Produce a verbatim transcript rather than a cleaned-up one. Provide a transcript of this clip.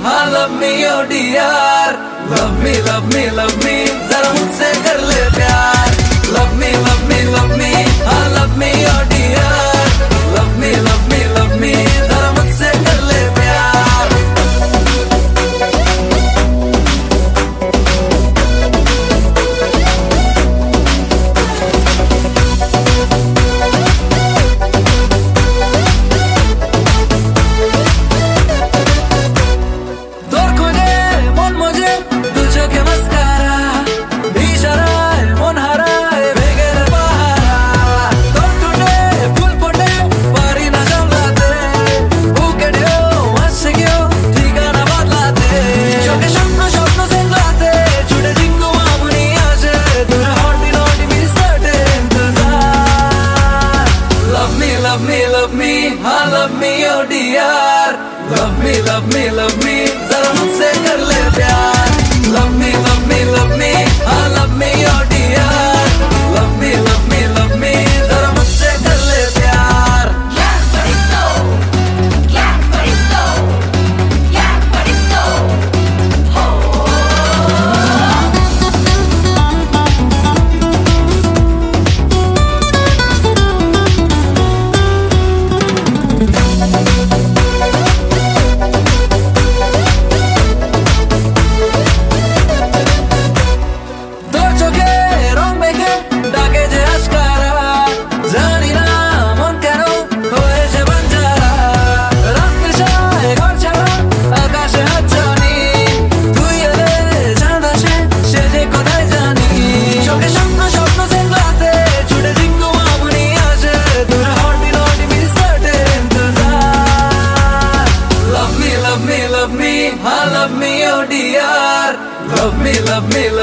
हाँ love me oh dear, love me love me love me, जरा मुझसे कर ले प्यार। Love me love me love me, हाँ love me oh dear, love me love me love me, जरा मुझसे कर ले प्यार। Love me, love me, हाँ love me oh dear, love me, love me, love me, जरा मुझसे कर ले प्यार। Love me, love me, love me, हाँ love me oh dear, love me, love me, love me, जरा मुझसे कर ले प्यार। Yeah, but it's no. Yeah, but it's no. Yeah, but it's no. Love me, love me, oh dear, love me, love me, love